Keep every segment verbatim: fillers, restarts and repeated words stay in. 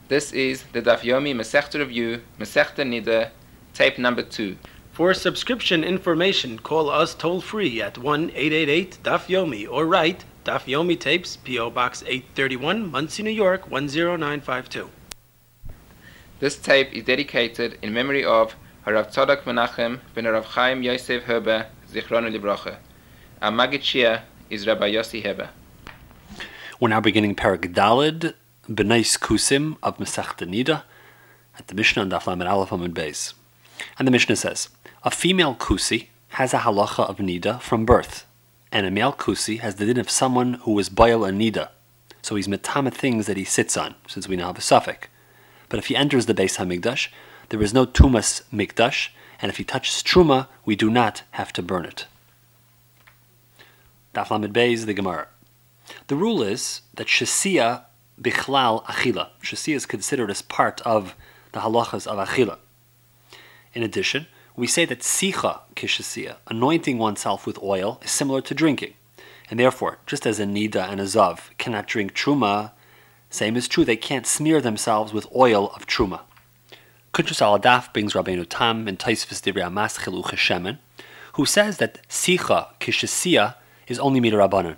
This is the Daf Yomi Masechta Review, Masechta Nida, tape number two. For subscription information, call us toll-free at one eight eight eight Daf Yomi or write Daf Yomi Tapes, P O Box eight thirty-one, Muncie, New York, one zero nine five two. This tape is dedicated in memory of Harav Tzadok Menachem ben Harav Chaim Yosef Heber, Zichronu Livrocha. Our Maggid Shia is Rabbi Yossi Heber. We're now beginning Perek Daled, B'nais Kusim of Masechta Nida, at the Mishnah on Daf Lamed Aleph Amud Beis. And the Mishnah says, a female Kusi has a halacha of Nida from birth, and a male Kusi has the din of someone who was Bayal a Nida, so he's metama things that he sits on, since we now have a suffix. But if he enters the Beis HaMikdash, there is no Tumas Mikdash, and if he touches Truma, we do not have to burn it. Daf Lamed Beis, the Gemara. The rule is that Shesiya Bichlal Achila. Shesiya is considered as part of the halachas of Achila. In addition, we say that Sicha Kishesiya, anointing oneself with oil, is similar to drinking. And therefore, just as a Nida and a Zav cannot drink Truma, same is true, they can't smear themselves with oil of Truma. Kuntrus al-Adaf brings Rabbeinu Tam in Taisvis Divrei Amas Chiluch Hashemen, who says that Sicha Kishesiya is only Midrabanan.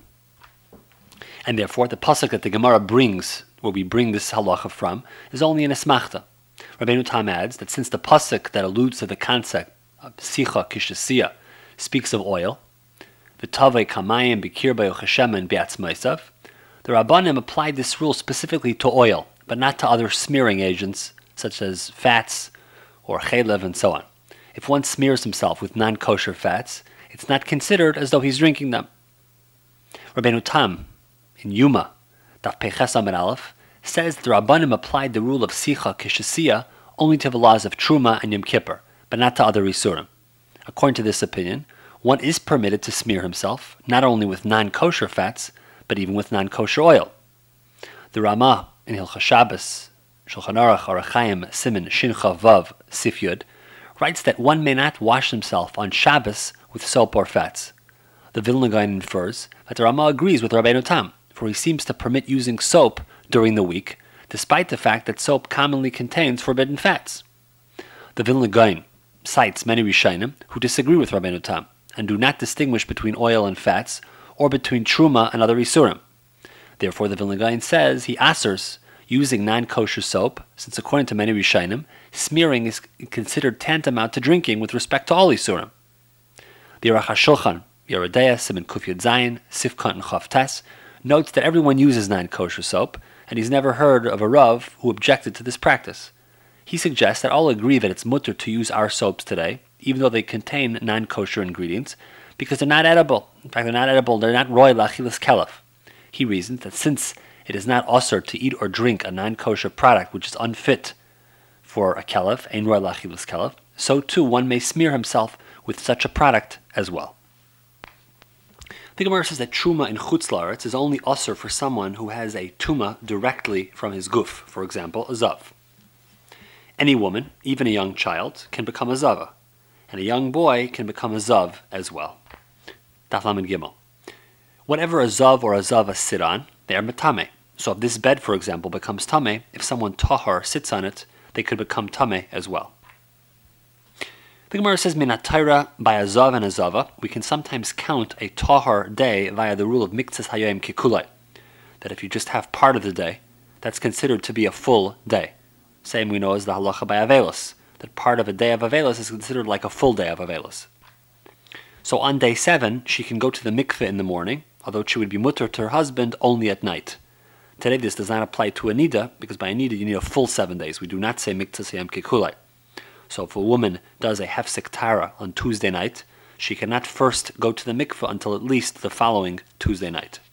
And therefore, the pasuk that the Gemara brings, where we bring this halacha from, is only an esmachta. Rabbeinu Tam adds that since the pasuk that alludes to the concept of Sicha Kishesiya speaks of oil, V'tavei kamayim b'kir b'yoch Hashemen b'atzmaisav, the Rabbanim applied this rule specifically to oil, but not to other smearing agents, such as fats or chaylev and so on. If one smears himself with non-kosher fats, it's not considered as though he's drinking them. Rabbeinu Tam, in Yuma, Daf Peches Amud Aleph, says the Rabbanim applied the rule of Sicha Kishesiya only to the laws of Truma and Yom Kippur, but not to other Isurim. According to this opinion, one is permitted to smear himself, not only with non-kosher fats, but even with non-kosher oil. The Ramah in Hilchos Shabbos, Shulchan Aruch Orach Chaim Siman Shincha Vav Sif Yud, writes that one may not wash himself on Shabbos with soap or fats. The Vilna Gaon infers that the Ramah agrees with Rabbeinu Tam, for he seems to permit using soap during the week, despite the fact that soap commonly contains forbidden fats. The Vilna Gaon cites many Rishonim who disagree with Rabbeinu Tam and do not distinguish between oil and fats or between Truma and other Isurim. Therefore, the Vilna Gaon says he asers using non-kosher soap, since according to many Rishonim, smearing is considered tantamount to drinking with respect to all Isurim. The Aruch HaShulchan, Yoreh Deah, Siman Kuf Yud Zayin, Sifkat and Chav Tes, notes that everyone uses non-kosher soap, and he's never heard of a Rav who objected to this practice. He suggests that all agree that it's mutter to use our soaps today, even though they contain non-kosher ingredients, because they're not edible. In fact, they're not edible, they're not roy lachilas kelef. He reasons that since it is not osur to eat or drink a non-kosher product which is unfit for a kelef, ein roy lachilas kelef, so too one may smear himself with such a product as well. The Gemara says that Truma in Chutz La'aretz is only osur for someone who has a Tuma directly from his guf, for example, a Zav. Any woman, even a young child, can become a Zava, and a young boy can become a Zav as well. Daf Lamed Gimel. Whatever a Zav or a Zava sit on, they are metame. So if this bed, for example, becomes tame, if someone tahar sits on it, they could become tame as well. The Gemara says, Minatayra, by a Zav and a Zava, we can sometimes count a tahar day via the rule of Miktzas Hayoim Kikulai, that if you just have part of the day, that's considered to be a full day. Same we know as the halacha by Avelis, that part of a day of Avelis is considered like a full day of Avelis. So on day seven, she can go to the mikveh in the morning, although she would be mutter to her husband only at night. Today this does not apply to a nida, because by a nida you need a full seven days. We do not say Miktzas Hayoim Kikulai. So if a woman does a hefsek tara on Tuesday night, she cannot first go to the mikveh until at least the following Tuesday night.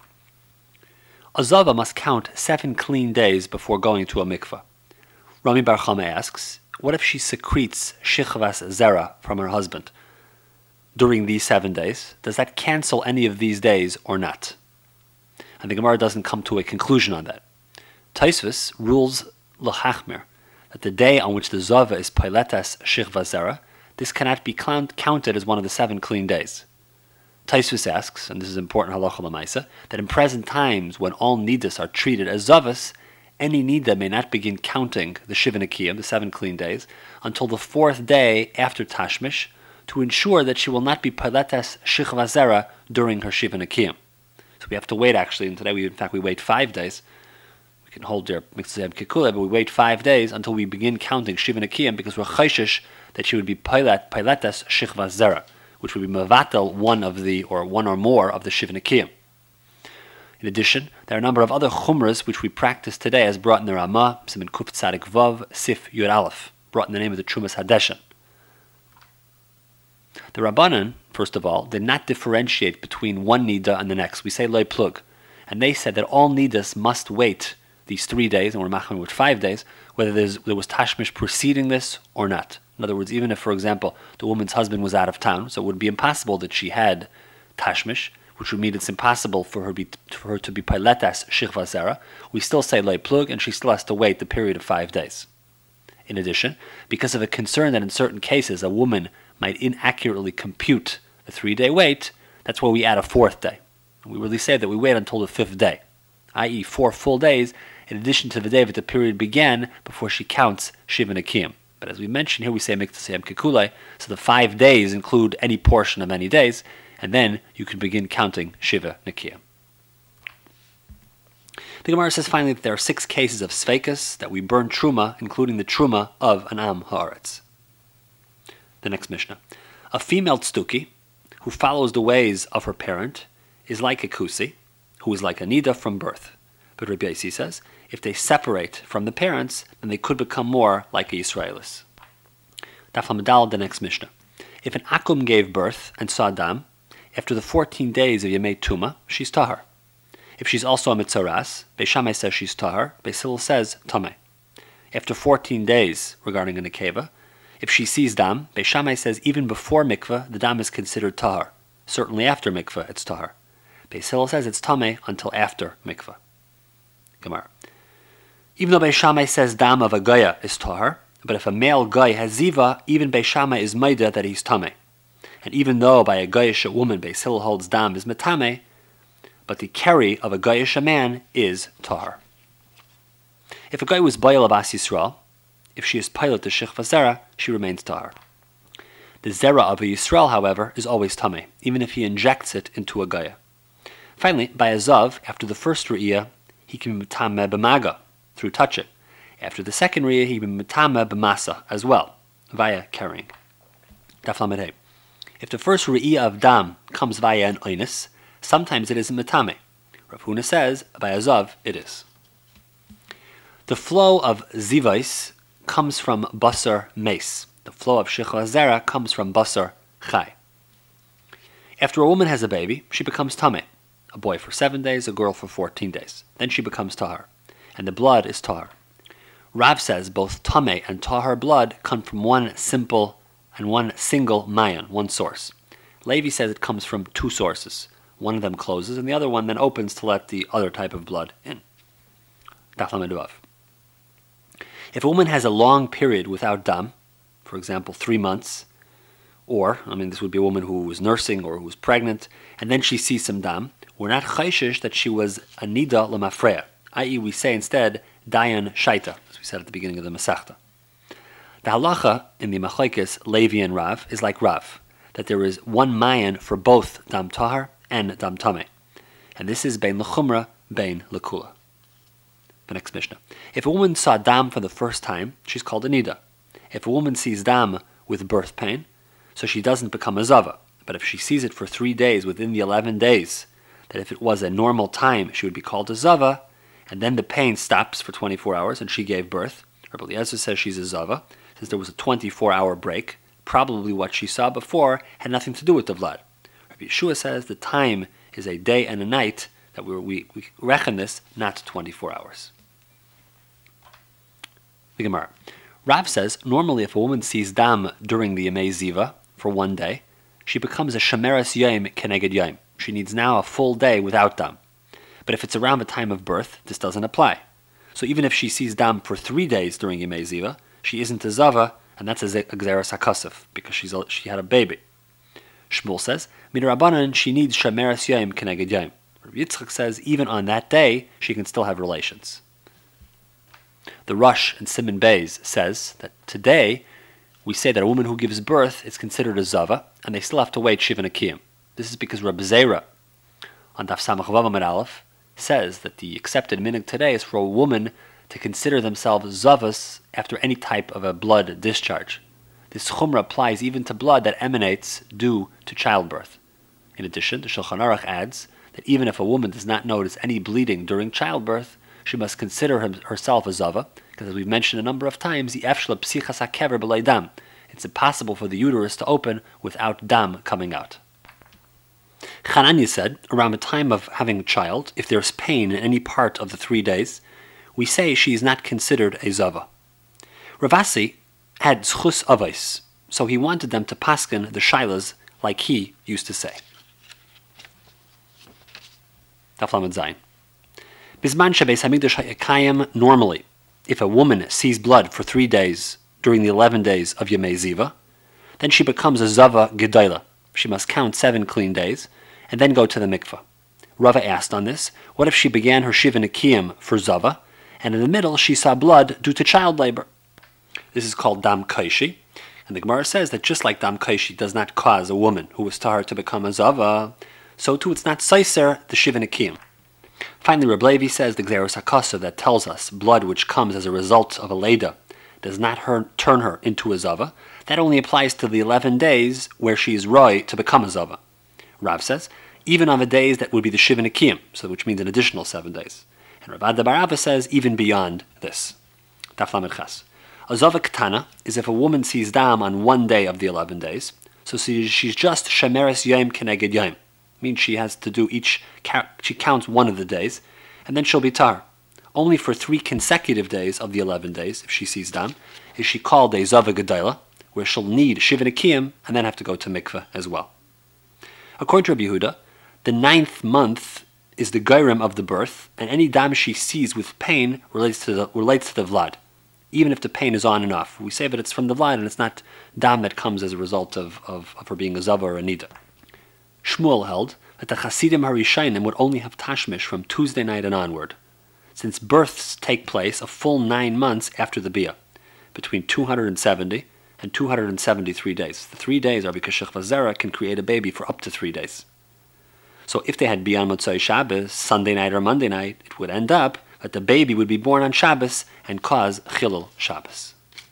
A Zava must count seven clean days before going to a mikveh. Rami Bar Chama asks, what if she secretes shichvas zera from her husband during these seven days? Does that cancel any of these days or not? And the Gemara doesn't come to a conclusion on that. Taisvis rules l'chachmir, that the day on which the Zava is Pailetas Shichva Zera, this cannot be count, counted as one of the seven clean days. Taisvis asks, and this is important halacha l'maisa, that in present times when all nidas are treated as Zavas, any nida may not begin counting the Shiva Nekiyim, the seven clean days, until the fourth day after Tashmish, to ensure that she will not be paletes shichva zera during her Shiva Nekiyim. So we have to wait actually, and today we in fact we wait five days. We can hold their Miktzah Kikule, but we wait five days until we begin counting Shiva Nekiyim because we're chayshish that she would be pilet, piletes shichva zera, which would be mevatel one of the, or one or more of the Shiva Nekiyim. In addition, there are a number of other chumras which we practice today as brought in the Ramah, Siman Kuf Tzadik Vav, Sif Yud Aleph, brought in the name of the Trumas Hadeshen. The Rabbanan, first of all, did not differentiate between one nida and the next. We say loy plug. And they said that all nidas must wait these three days, and we're machmir with five days, whether there's, there was tashmish preceding this or not. In other words, even if, for example, the woman's husband was out of town, so it would be impossible that she had tashmish, which would mean it's impossible for her, be, for her to be piletas shichva zera, we still say loy plug, and she still has to wait the period of five days. In addition, because of a concern that in certain cases a woman might inaccurately compute the three-day wait, that's why we add a fourth day. We really say that we wait until the fifth day, that is four full days, in addition to the day that the period began before she counts Shiva Nekiyim. But as we mentioned here, we say Miktzah Kikule, so the five days include any portion of any days, and then you can begin counting Shiva Nekiyim. The Gemara says finally that there are six cases of sveikas that we burn truma, including the truma of an am haaretz. The next Mishnah. A female tstuki, who follows the ways of her parent, is like a kusi, who is like a nida from birth. But Rabbi Yossi says, if they separate from the parents, then they could become more like a Yisraelis. Daf Lamed, the next Mishnah. If an akum gave birth and saw dam, after the fourteen days of Yemei Tuma, she's tahar. If she's also a mitzaras, Beis Shammai says she's tahar, Beis Hillel says tameh. After fourteen days regarding a nekeva, if she sees dam, Beis Shammai says even before mikveh, the dam is considered tahar. Certainly after mikveh, it's tahar. Beis Hillel says it's tameh until after mikveh. Gemara. Even though Beis Shammai says dam of a goya is tahar, but if a male goy has ziva, even Beis Shammai is maida that he's tameh. And even though by a goyish woman Beis Hillel holds dam is metameh, but the keri of a goyish man is tahar. If a guy was bayal of As Yisrael, if she is pilot to shichva zera, she remains tahar. The zera of a Yisrael, however, is always tameh, even if he injects it into a gaya. Finally, by a zav, after the first re'iyah, he can be metameh b'maga, through touching. After the second re'iyah, he can be metameh b'masa, as well, via carrying. Daf Lamed Hey. If the first re'iyah of dam comes via an oinus, sometimes it is metameh. Rav Huna says, by a zav, it is. The flow of zivais comes from basar meis. The flow of shichva zera comes from basar chai. After a woman has a baby, she becomes tameh. A boy for seven days, a girl for fourteen days. Then she becomes tahar, and the blood is tahar. Rav says both tameh and tahar blood come from one simple and one single mayan, one source. Levi says it comes from two sources. One of them closes, and the other one then opens to let the other type of blood in. Daf Lamed Vav. If a woman has a long period without dam, for example, three months, or, I mean, this would be a woman who was nursing or who was pregnant, and then she sees some dam, we're not chayshish that she was a nida lemafreya, that is, we say instead, dayan shaita, as we said at the beginning of the Masechta. The halacha in the Machlekes Levi and Rav is like Rav, that there is one mayan for both dam tahar and dam tameh, and this is bein lechumra, bein lekula. The next Mishnah. If a woman saw dam for the first time, she's called a nida. If a woman sees dam with birth pain, so she doesn't become a zava. But if she sees it for three days within the eleven days, that if it was a normal time, she would be called a zava, and then the pain stops for twenty-four hours and she gave birth. Rabbi Eliezer says she's a zava, since there was a twenty-four hour break. Probably what she saw before had nothing to do with the vlad. Rabbi Yeshua says the time is a day and a night, that we, we, we reckon this, not twenty-four hours. The Gemara. Rav says, normally if a woman sees dam during the Yemei Ziva, for one day, she becomes a shemeres yom keneged yom. She needs now a full day without dam. But if it's around the time of birth, this doesn't apply. So even if she sees dam for three days during Yemei Ziva, she isn't a zava, and that's a gzeras hakasef, because she's a, she had a baby. Shmuel says, Midrabanan, she needs shemeres yom keneged yom. Rabbi Yitzchak says, even on that day, she can still have relations. The Rush in Simon Beis says that today we say that a woman who gives birth is considered a zava, and they still have to wait shiva nekiyim. This is because Rabbi Zera on Daf Samach Vav Amud Aleph says that the accepted minhag today is for a woman to consider themselves zavas after any type of a blood discharge. This chumrah applies even to blood that emanates due to childbirth. In addition, the Shulchan Aruch adds that even if a woman does not notice any bleeding during childbirth, she must consider him, herself a zava, because as we've mentioned a number of times, it's impossible for the uterus to open without dam coming out. Chananya said, around the time of having a child, if there is pain in any part of the three days, we say she is not considered a zava. Ravasi had zchus avos, so he wanted them to paskin the shailas like he used to say. Daf Zayin. Bisman shebeis hamikdash hayakayim, normally, if a woman sees blood for three days during the eleven days of Yemei Ziva, then she becomes a zava gedayla. She must count seven clean days and then go to the mikveh. Rava asked on this, what if she began her shiva nekiyim for zava, and in the middle she saw blood due to child labor? This is called dam kaishi, and the Gemara says that just like dam kaishi does not cause a woman who was tahar to become a zava, so too it's not saiser the shiva nekiyim. Finally, Reb Levi says the Gzeros HaKosov that tells us blood which comes as a result of a leda does not her, turn her into a zava. That only applies to the eleven days where she is roy to become a zava. Rav says, even on the days that would be the shiva nekiyim, so which means an additional seven days. And Rav Ada bar Ava says, even beyond this. Daf Lamed Ches. A zava ketana is if a woman sees dam on one day of the eleven days, so she's just shemeres yom keneged yom. Means she has to do each, she counts one of the days, and then she'll be tar. Only for three consecutive days of the eleven days, if she sees dam, is she called a zava gedayla, where she'll need shiva nekiyim and then have to go to mikveh as well. According to Rabbi Yehuda, the ninth month is the gairim of the birth, and any dam she sees with pain relates to the relates to the vlad, even if the pain is on and off. We say that it's from the vlad and it's not dam that comes as a result of, of, of her being a zava or a nida. Shmuel held that the Hasidim Harishainim would only have tashmish from Tuesday night and onward, since births take place a full nine months after the bia, between two hundred seventy and two hundred seventy-three days. The three days are because Shechva Zera can create a baby for up to three days. So if they had bia on Motzei Shabbos, Sunday night or Monday night, it would end up that the baby would be born on Shabbos and cause Chilul Shabbos.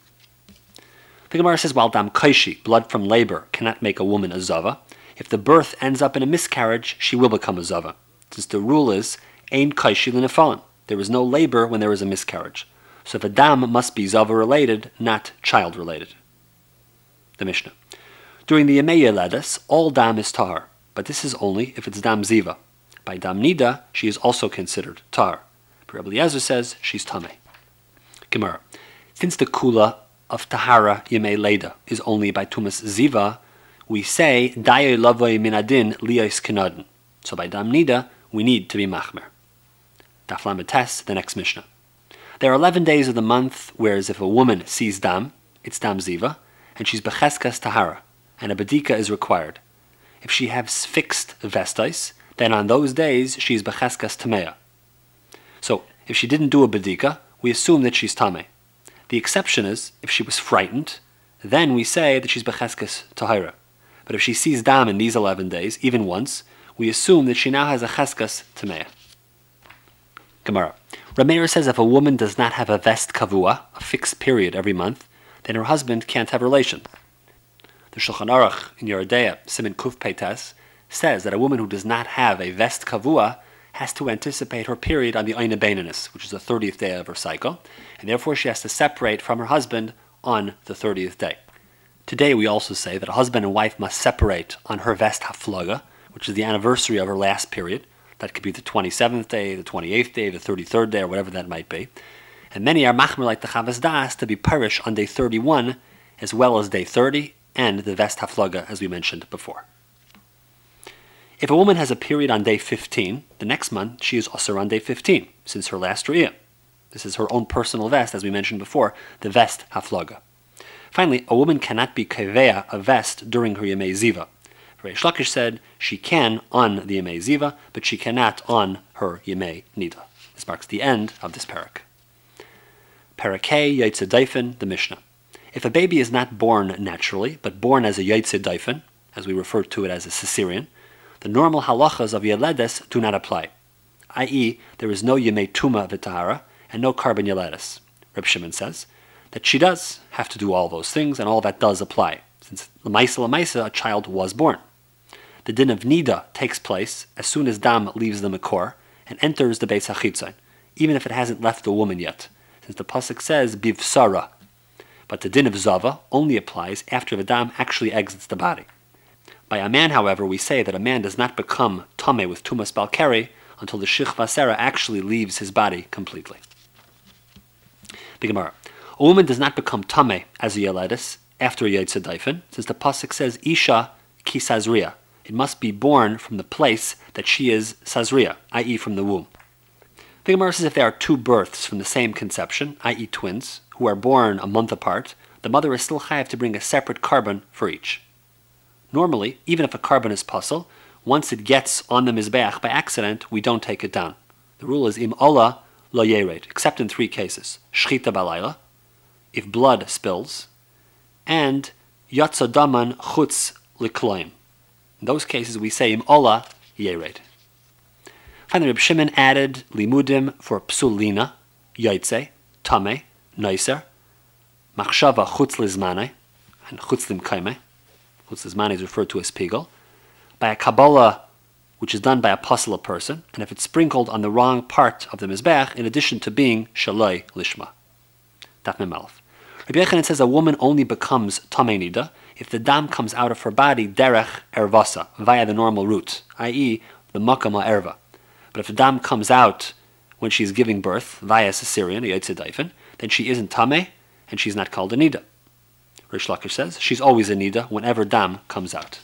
The Gemara says, while dam kaishi, blood from labor, cannot make a woman a zava, if the birth ends up in a miscarriage, she will become a zava, since the rule is ein kaishi l'nefalin. There is no labor when there is a miscarriage. So if a dam must be zava related, not child related. The Mishnah. During the Yemei Yeledes, all dam is tahar, but this is only if it's dam ziva. By dam nida, she is also considered tahar. Rabbi Eliezer says she's tameh. Gemara. Since the kula of tahara Yemei Leda is only by tumas ziva, we say, Dayo lavoi minadin liyos kinadin. So by dam nida, we need to be machmer. Daf Lamed Tes, the next Mishnah. There are eleven days of the month, whereas if a woman sees dam, it's dam ziva, and she's becheskas tahara, and a bedika is required. If she has fixed vestais, then on those days she is becheskas tameya. So if she didn't do a bedika, we assume that she's tameh. The exception is, if she was frightened, then we say that she's becheskas tahara. But if she sees dam in these eleven days, even once, we assume that she now has a cheskas tameya. Gemara. Rameir says if a woman does not have a vest kavua, a fixed period every month, then her husband can't have relations. The Shulchan Aruch in Yeridea, Siman Kuf Peitas, says that a woman who does not have a vest kavua has to anticipate her period on the Oina Beinanis, which is the thirtieth day of her cycle, and therefore she has to separate from her husband on the thirtieth day. Today we also say that a husband and wife must separate on her vest haflaga, which is the anniversary of her last period. That could be the twenty-seventh day, the twenty-eighth day, the thirty-third day, or whatever that might be. And many are machmer like the Chavas Das to be parish on day thirty-one, as well as day thirty, and the vest haflaga, as we mentioned before. If a woman has a period on day fifteen, the next month she is also on day fifteen, since her last Riyah. This is her own personal vest, as we mentioned before, the vest haflaga. Finally, a woman cannot be kaveya, a vest, during her Yemei Ziva. Reish Lakish said she can on the Yemei Ziva, but she cannot on her Yemei Nida. This marks the end of this parak. Parakeh Yaitse Daifen, the Mishnah. If a baby is not born naturally, but born as a Yaitse Daifen, as we refer to it as a Caesarean, the normal halachas of Yeledes do not apply, that is, there is no Yemei Tuma V'Tahara and no carbon Yeledes. Reb Shimon says that she does have to do all those things, and all that does apply, since L'maisa L'maisa, a child was born. The din of Nida takes place as soon as Dam leaves the Makor and enters the Beis HaChitzon, even if it hasn't left the woman yet, since the pasuk says Bivsara. But the din of Zava only applies after the Dam actually exits the body. By a man, however, we say that a man does not become Tameh with Tumas Balkari until the Shich Vasera actually leaves his body completely. The Gemara. A woman does not become Tameh as a Yeledis after a Yaitse Daifen, since the pasuk says Isha ki Sazria. It must be born from the place that she is Sazria, that is from the womb. The Gemara says if there are two births from the same conception, that is twins, who are born a month apart, the mother is still chayav to bring a separate carbon for each. Normally, even if a carbon is puzzle, once it gets on the Mizbeach by accident, we don't take it down. The rule is im ola lo yered, except in three cases. Shchita balayla, if blood spills, and yatsa daman chutz likloim. In those cases, we say im ola yered. Finally, Reb Shimon added limudim for psulina, yaitze, tame, noiser, machshava chutz lizmane, and chutz limkaime. Chutz lizmane is referred to as pigel, by a Kabbalah, which is done by a puzzle person, and if it's sprinkled on the wrong part of the Mizbeach, in addition to being Shaloi Lishma. Daf Mem Aleph. Rabbi Yochanan says a woman only becomes Tamei Nida if the dam comes out of her body derech ervasa, via the normal route, that is, the makam erva. But if the dam comes out when she's giving birth, via Caesarean, a Yaitse Daifen, then she isn't Tamei, and she's not called a Nida. Rish Lakish says she's always a Nida whenever dam comes out.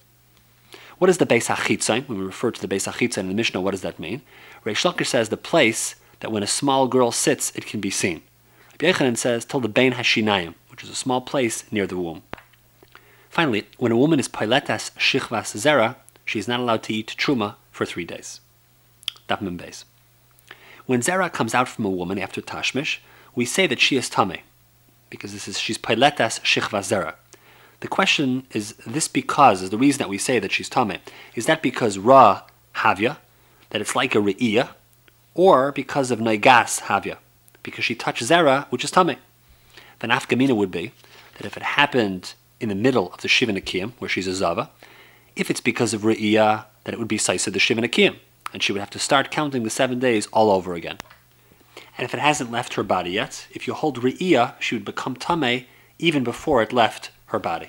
What is the Beis HaChitzon? When we refer to the Beis HaChitzon in the Mishnah, what does that mean? Reish Lakish says the place that when a small girl sits, it can be seen. Rabbi Yochanan says till the Bein HaShinayim, which is a small place near the womb. Finally, when a woman is Piletas Shichvas Zera, she is not allowed to eat Truma for three days. Daf Mem Beis. When Zera comes out from a woman after Tashmish, we say that she is Tameh, because this is she's Piletas Shichvas Zera. The question is this because, is the reason that we say that she's Tameh, is that because Ra Havya, that it's like a Re'iyah, or because of Naigas Havya, because she touched Zera, which is Tameh? The nafkamina would be that if it happened in the middle of the Shiva Nekiyim, where she's a Zava, if it's because of Re'iyah, that it would be Saisa the Shiva Nekiyim, and she would have to start counting the seven days all over again. And if it hasn't left her body yet, if you hold Re'iyah, she would become Tameh even before it left her body.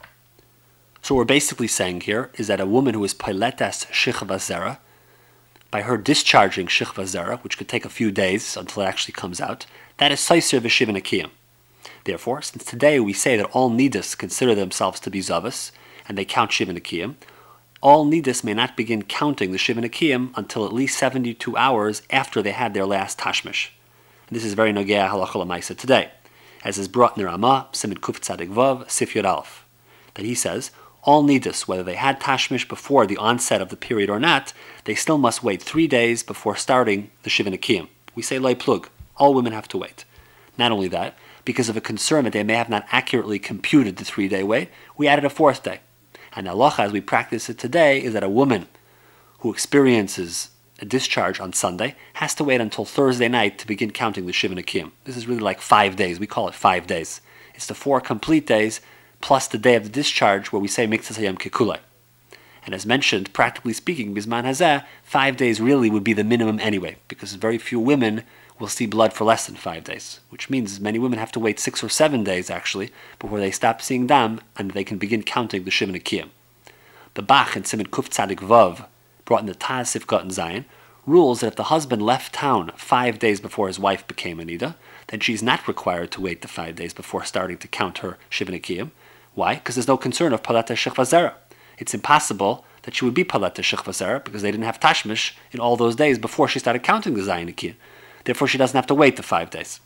So what we're basically saying here is that a woman who is Piletas Shichva Zera, by her discharging Shichva Zera, which could take a few days until it actually comes out, that is Saiser V'Shiva Nekiyim. Therefore, since today we say that all Nidus consider themselves to be Zavas, and they count Shiva Nekiyim, all Nidus may not begin counting the Shiva Nekiyim until at least seventy-two hours after they had their last Tashmish. And this is very Nogea Halacha L'Maisa today, as is brought in the Ramah, Siman Kuf Tzadik Vav, Sif Yod Aleph, that he says, all Nidus, whether they had Tashmish before the onset of the period or not, they still must wait three days before starting the Shiva Nekiyim. We say Loi Plug, all women have to wait. Not only that, because of a concern that they may have not accurately computed the three-day wait, we added a fourth day. And halacha, as we practice it today, is that a woman who experiences a discharge on Sunday has to wait until Thursday night to begin counting the Shiva Nekiyim. This is really like five days. We call it five days. It's the four complete days plus the day of the discharge where we say Miktzas Hayom Kekulei. And as mentioned, practically speaking, Bizman Hazeh, five days really would be the minimum anyway, because very few women will see blood for less than five days, which means many women have to wait six or seven days actually before they stop seeing dam and they can begin counting the Shiva Nekiyim. The Bach in Siman Kuf Tzadik Vav, brought in the Taz Sifkat and Zion, rules that if the husband left town five days before his wife became a Nida, then she's not required to wait the five days before starting to count her Shiva Nekiyim. Why? Because there's no concern of Palata Shechva Zera. It's impossible that she would be Palata Shechva Zera because they didn't have Tashmish in all those days before she started counting the Zion Nekiyim. Therefore, she doesn't have to wait the five days.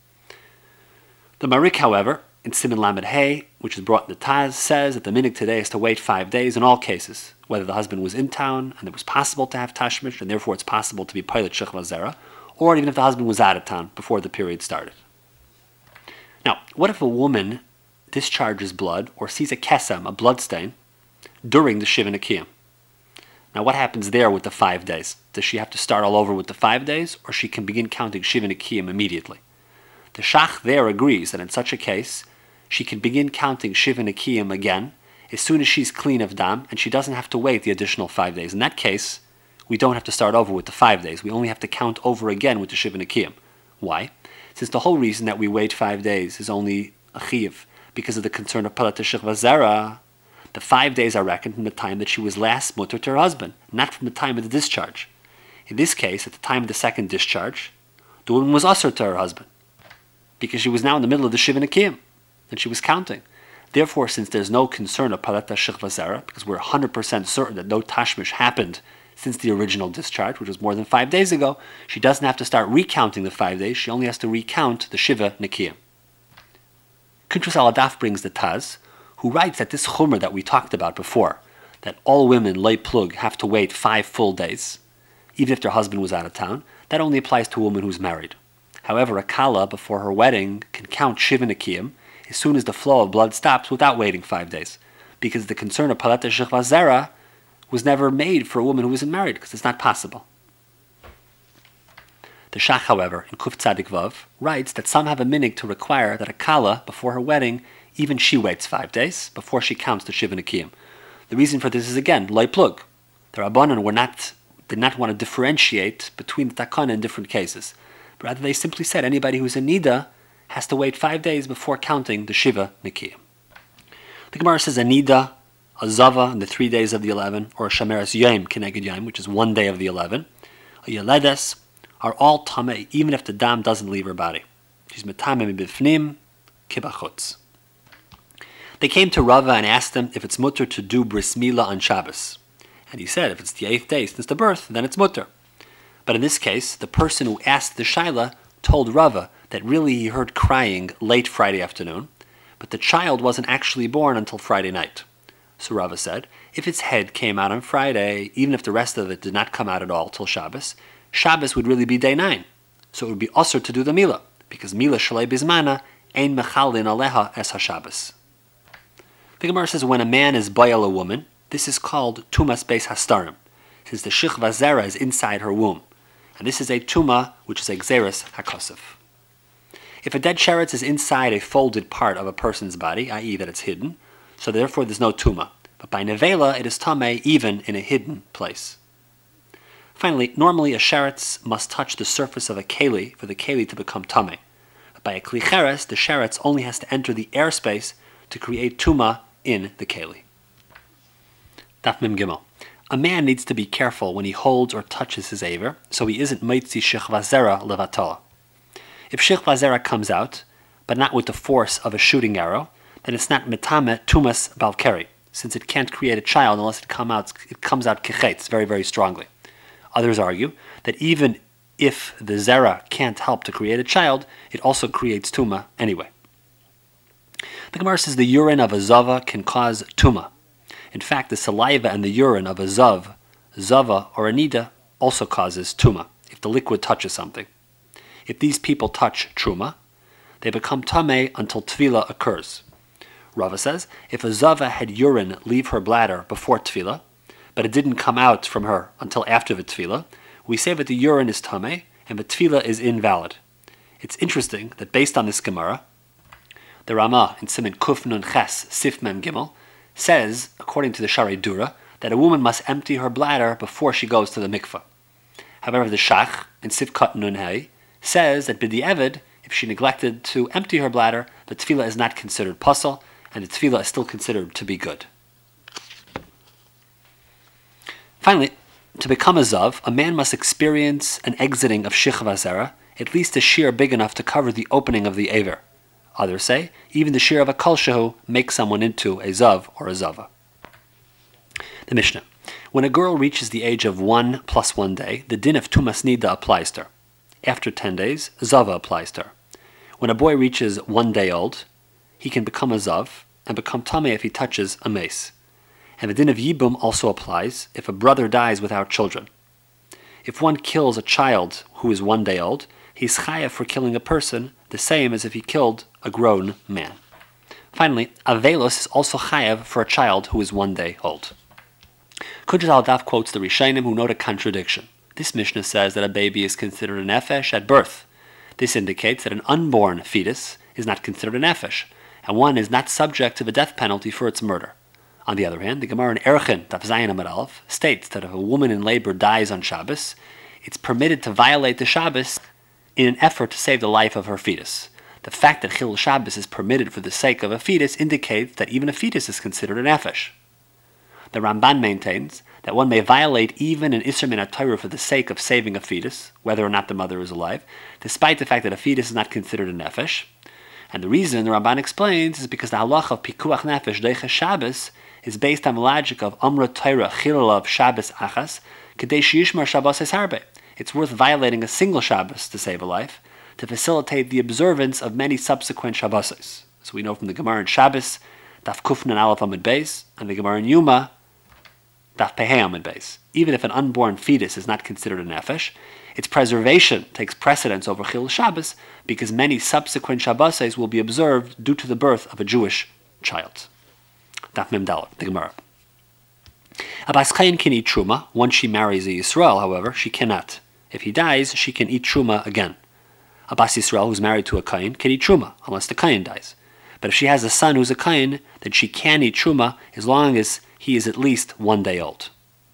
The Marik, however, in Siman Lamed Hey, which is brought in the Taz, says that the minig today is to wait five days in all cases, whether the husband was in town and it was possible to have Tashmish, and therefore it's possible to be Pilot Shechva Zera, or even if the husband was out of town before the period started. Now, what if a woman discharges blood or sees a kesem, a blood stain, during the Shiva Nekiyim? Now, what happens there with the five days? Does she have to start all over with the five days, or she can begin counting Shiva Nekiyim immediately? The Shach there agrees that in such a case, she can begin counting Shiva Nekiyim again as soon as she's clean of dam, and she doesn't have to wait the additional five days. In that case, we don't have to start over with the five days. We only have to count over again with the Shiva Nekiyim. Why? Since the whole reason that we wait five days is only a chiyuv because of the concern of Palat Shechva Zera, the five days are reckoned from the time that she was last mutter to her husband, not from the time of the discharge. In this case, at the time of the second discharge, the woman was usher to her husband because she was now in the middle of the Shiva Nekiyim and she was counting. Therefore, since there's no concern of Palat Shechva Zera, because we're one hundred percent certain that no tashmish happened since the original discharge, which was more than five days ago, she doesn't have to start recounting the five days. She only has to recount the Shiva Nekiyim. Kuntras Aladaf brings the Taz, who writes that this chumrah that we talked about before, that all women lay plug have to wait five full days, even if their husband was out of town, that only applies to a woman who's married. However, a kala before her wedding can count Shiva Nekiyim as soon as the flow of blood stops without waiting five days, because the concern of Palat Shechva Zera was never made for a woman who isn't married, because it's not possible. The Shach, however, in Kuf Tzadik Vav, writes that some have a minig to require that a kala, before her wedding, even she waits five days before she counts the Shiva Nekiyim. The reason for this is, again, loy plug. The Rabbanan were not, did not want to differentiate between the takana in different cases. Rather, they simply said anybody who's in nida has to wait five days before counting the Shiva Nekiyim. The Gemara says a nida, a zava in the three days of the eleven, or a shameres yom keneged yom, which is one day of the eleven, a yeledes, are all tamei, even if the dam doesn't leave her body. She's metamei bifnim kibachutz. They came to Rava and asked him if it's mutter to do bris milah on Shabbos. And he said if it's the eighth day since the birth, then it's mutter. But in this case, the person who asked the shaila told Rava that really he heard crying late Friday afternoon, but the child wasn't actually born until Friday night. So Rava said, if its head came out on Friday, even if the rest of it did not come out at all till Shabbos, Shabbos would really be day nine. So it would be usher to do the milah, because milah shalei bizmana ein mechalin aleha es ha-Shabbos. The Gemara says when a man is bayal a woman, this is called tumas beis hastarim, since the shechva zera is inside her womb, and this is a tuma which is a gzeres hakosef. If a dead sheretz is inside a folded part of a person's body, that is that it's hidden, so therefore there's no tuma. But by nevela, it is tamei even in a hidden place. Finally, normally a sheretz must touch the surface of a keli for the keli to become tamei. But by a kli cheres, the sheretz only has to enter the airspace to create tuma in the keli. Daf Mem Gimel. A man needs to be careful when he holds or touches his aver, so he isn't meitzi shechva zera levatala. If shechva zera comes out, but not with the force of a shooting arrow, then it's not metame tumas balkeri, since it can't create a child unless it, come out, it comes out kechetz very, very strongly. Others argue that even if the zera can't help to create a child, it also creates tuma anyway. The Gemara says the urine of a zava can cause tuma. In fact, the saliva and the urine of a zav, zava, or a nida also causes tuma, if the liquid touches something. If these people touch truma, they become tamei until tefillah occurs. Rava says, if a zava had urine leave her bladder before tefillah, but it didn't come out from her until after the tefillah, we say that the urine is tamei and the tefillah is invalid. It's interesting that based on this Gemara, the Rama in Siman Kuf Nun Ches Sif Mem Gimel says, according to the Shari Dura, that a woman must empty her bladder before she goes to the mikveh. However, the Shach in Sif Kat Nun Hei says that B'di Eved, if she neglected to empty her bladder, the tefillah is not considered pasal, and the tefillah is still considered to be good. Finally, to become a zav, a man must experience an exiting of shechva zera, at least a shear big enough to cover the opening of the aver. Others say, even the shear of a kol shehu makes someone into a zav or a zava. The Mishnah. When a girl reaches the age of one plus one day, the din of tumas nida applies to her. After ten days, zava applies to her. When a boy reaches one day old, he can become a zav and become tamei if he touches a mace. And the din of yibum also applies if a brother dies without children. If one kills a child who is one day old, he's chayav for killing a person, the same as if he killed a grown man. Finally, Avelos is also chayav for a child who is one day old. Kudrat al-Daf quotes the Rishonim who note a contradiction. This Mishnah says that a baby is considered a nefesh at birth. This indicates that an unborn fetus is not considered a nefesh, and one is not subject to the death penalty for its murder. On the other hand, the Gemara in Erchin, Daf Zayin Amud Aleph, states that if a woman in labor dies on Shabbos, it's permitted to violate the Shabbos in an effort to save the life of her fetus. The fact that Chilul Shabbos is permitted for the sake of a fetus indicates that even a fetus is considered a nefesh. The Ramban maintains that one may violate even an Isser Min HaTorah for the sake of saving a fetus, whether or not the mother is alive, despite the fact that a fetus is not considered a nefesh. And the reason, the Ramban explains, is because the halach of Pikuach Nefesh Deiches Shabbos is based on the logic of Amra Torah Chilul of Shabbos Achas, Kedei Sheyishmar Shabbos Es Harbe. It's worth violating a single Shabbos to save a life, to facilitate the observance of many subsequent Shabboses. So we know from the Gemara in Shabbos, Daf Kufnan Aleph Amud Beis, and the Gemara in Yuma, Daf Pehei Amud Beis. Even if an unborn fetus is not considered a nefesh, its preservation takes precedence over Chilul Shabbos because many subsequent Shabboses will be observed due to the birth of a Jewish child. Daf Mem Daled, the Gemara. A Bas Chayin can eat Truma. Once she marries a Yisrael, however, she cannot. If he dies, she can eat Truma again. A Bas Yisrael who's married to a Kain can eat Truma, unless the Kain dies. But if she has a son who's a Kain, then she can eat Truma as long as he is at least one day old.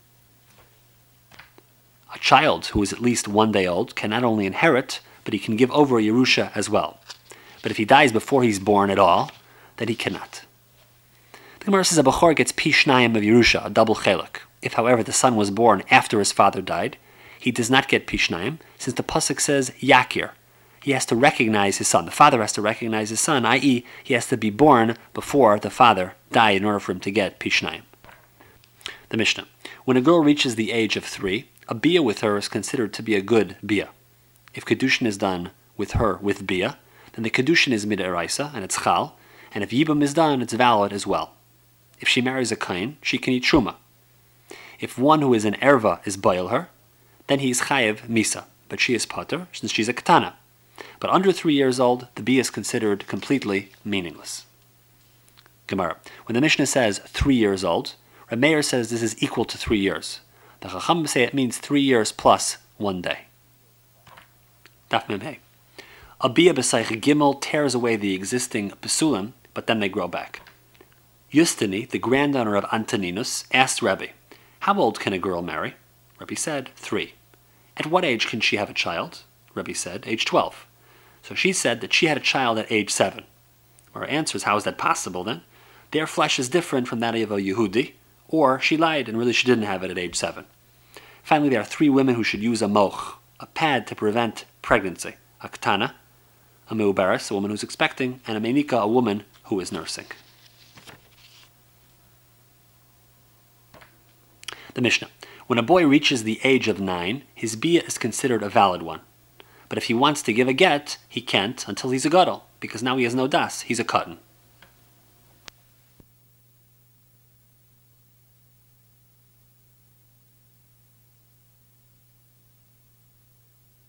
A child who is at least one day old can not only inherit, but he can give over a Yerusha as well. But if he dies before he's born at all, then he cannot. The Gemara says a Bechor gets Pi Shnayim of Yerusha, a double chelik. If, however, the son was born after his father died, he does not get Pi Shnayim, since the Pasuk says Yakir. He has to recognize his son. The father has to recognize his son, that is, he has to be born before the father died in order for him to get Pi Shnayim. The Mishnah. When a girl reaches the age of three, a bia with her is considered to be a good bia. If kedushin is done with her with bia, then the kedushin is mid'oraisa and it's chal, and if yibum is done, it's valid as well. If she marries a kain, she can eat truma. If one who is an erva is boil her, then he is chayev misa, but she is pater since she's a katana. But under three years old, the bia is considered completely meaningless. Gemara. When the Mishnah says three years old, Reb Meir says this is equal to three years. The Chacham say it means three years plus one day. Daf Mem Hey. A bia b'saych gimel tears away the existing besulim, but then they grow back. Justini, the granddaughter of Antoninus, asked Rebbe, how old can a girl marry? Rebbe said, three. At what age can she have a child? Rebbe said, age twelve. So she said that she had a child at age seven. Our answer is, how is that possible then? Their flesh is different from that of a Yehudi, or she lied and really she didn't have it at age seven. Finally, there are three women who should use a moch, a pad to prevent pregnancy. A ketana, a meubaris, a woman who's expecting, and a menika, a woman who is nursing. The Mishnah. When a boy reaches the age of nine, his bia is considered a valid one. But if he wants to give a get, he can't until he's a gadol, because now he has no das, he's a cotton.